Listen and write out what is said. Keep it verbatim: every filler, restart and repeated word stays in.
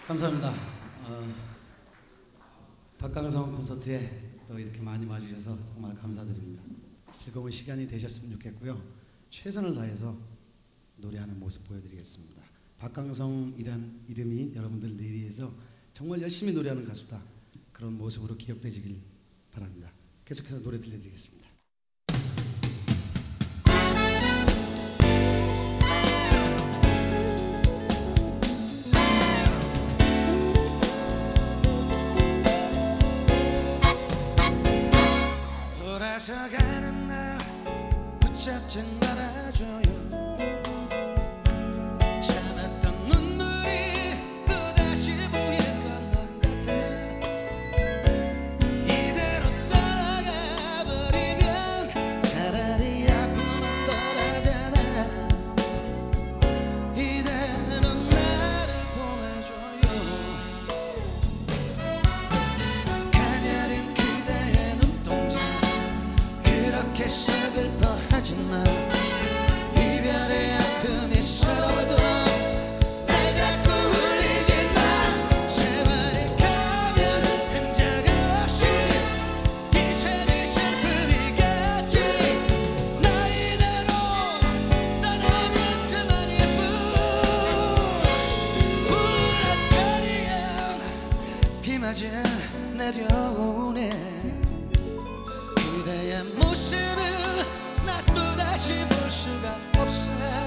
감사합니다. 어, 박강성 콘서트에 또 이렇게 많이 와주셔서 정말 감사드립니다. 즐거운 시간이 되셨으면 좋겠고요. 최선을 다해서 노래하는 모습 보여드리겠습니다. 박강성이란 이름이 여러분들 뇌리에서 정말 열심히 노래하는 가수다, 그런 모습으로 기억되시길 바랍니다. 계속해서 노래 들려드리겠습니다. 돌아서가는 날 붙잡지 말아줘요. 참았던 눈물이 또다시 보일 것만 같아. 이대로 떠나가 버리면 차라리 아픔은 덜하잖아. 이대로 나를 보내줘요. 가녀린 그대의 눈동자 그렇게 서글퍼하지 마. 이별의 아픔이 서러워도 날 자꾸 울리지 마. 세월이 가면 흔적 없이 이제는 슬픔이겠지. 나 이대로 떠나면 그만일 뿐. 우라카니엔 비 맞아 내려오네. 그대의 모습을 나 또다시 볼 수가 없어.